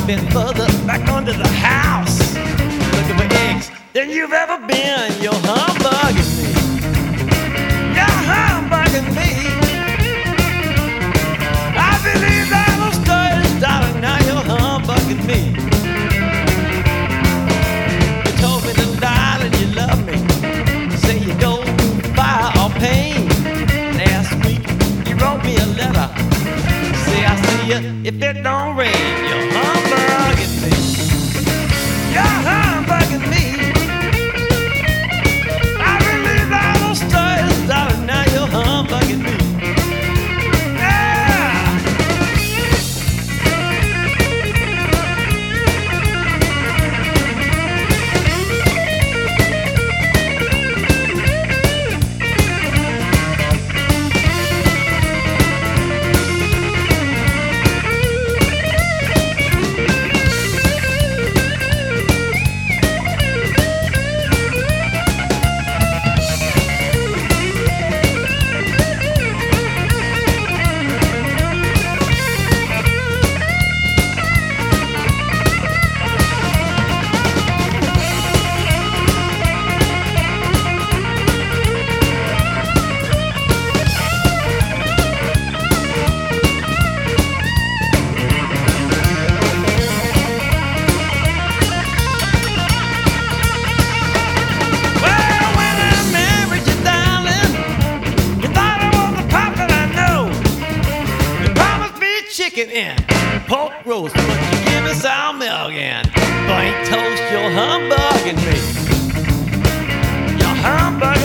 been further back under the house, looking for eggs than you've ever been. You're humbugging me. You're humbugging me. I believe that old story, darling. Now you're humbugging me. You told me to lie and you love me. Say you go through fire or pain. Last week you wrote me a letter. Say I see you if it don't rain. You're humbugging me. You're humbugging me. I believe that old story, darling. Now you're humbugging me. Chicken and pork roast, but you give me some milk and blank toast. You're humbugging me. You're humbugging